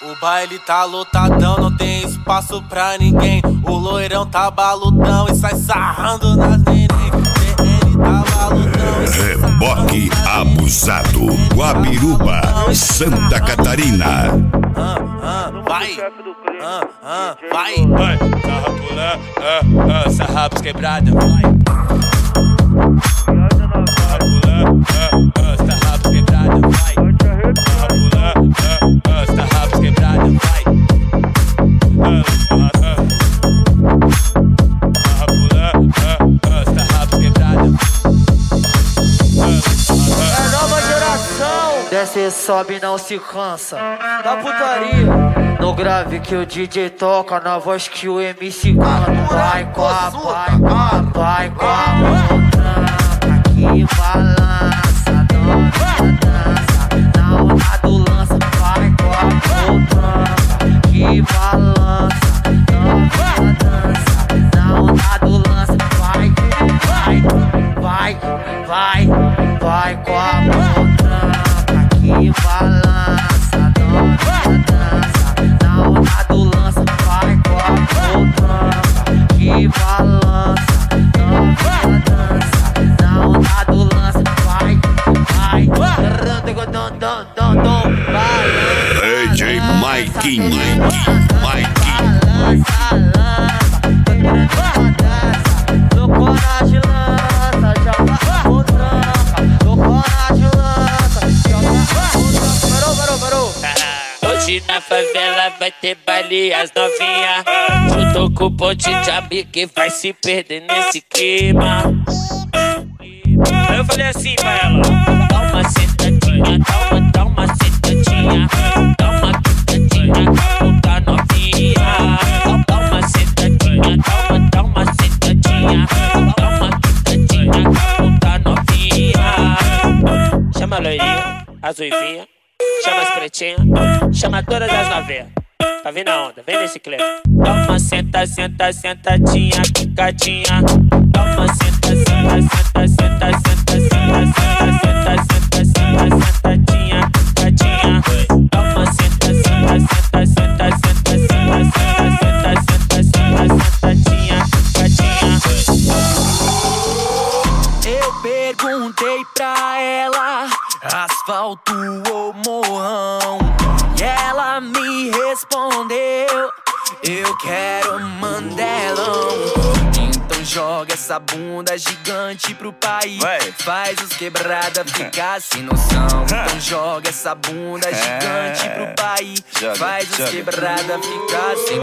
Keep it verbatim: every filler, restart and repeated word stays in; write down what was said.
O baile tá lotadão, não tem espaço pra ninguém. O loirão tá baludão e sai sarrando nas neném. Ele tá baludão e sai Reboque abusado, Guabiruba, Santa Catarina. Ah, ah, vai, ah, ah, vai. Vai, sarra pulando, ah, ah, sarrapos quebrada, vai. Sarra pulando, ah, ah, sarrapos quebrada, vai. Sarra pulando, ah, ah, sarrapos quebrada, vai. Ah, ah, ah. Sarra pulando, ah, ah, sarrapos quebrada. É nova geração. Desce e sobe, não se cansa. Da putaria. No grave que o D J toca, na voz que o M C canta. Vai com a, vai com a, vai com a mão tranca que balança, novinha dança. Na onda do lança, vai com a mão tranca que balança, novinha dança. Na onda do lança, vai, vai, vai, vai, vai com a mão tranca que balança, novinha dança. Na onda do lança, vai com a mão tranca que balança, novinha dança. Na onda do lança, vai, vai, dom, dom, dom, dom, vai. D J Maikinho, Maikinho. Lança, lança, no coragem lança, joga a mão tranca. No coragem lança, joga a mão tranca. Parou, parou, parou. Hoje na favela vai ter baile as novinha. Junto com o ponte de amigo que vai se perder nesse clima. Aí eu falei assim pra ela: Dá uma sentadinha, dá uma, dá uma sentadinha. Dá uma quitadinha com a novinha. Dá uma sentadinha, dá uma, dá uma sentadinha. Dá uma quitadinha com a novinha. Chama a loirinha, as ruivinhas. Chama as pretinhas, chama todas as novinhas. Tá vindo a onda, vem nesse clipe. Dá uma senta, senta, sentadinha, quicadinha. Dá uma senta, senta, senta, senta, senta, senta, senta, senta, senta, sentadinha, quicadinha. Dá uma senta, senta, senta, senta, senta, senta, senta, senta, senta, sentadinha, quicadinha. Eu perguntei pra ela: asfalto ou morrão? E ela me respondeu: eu quero mandelão. Então joga essa bunda gigante pro pai. Vai. Faz os quebrada ficar sem noção. Então joga essa bunda gigante pro pai. Joga, Faz os joga. quebrada ficar sem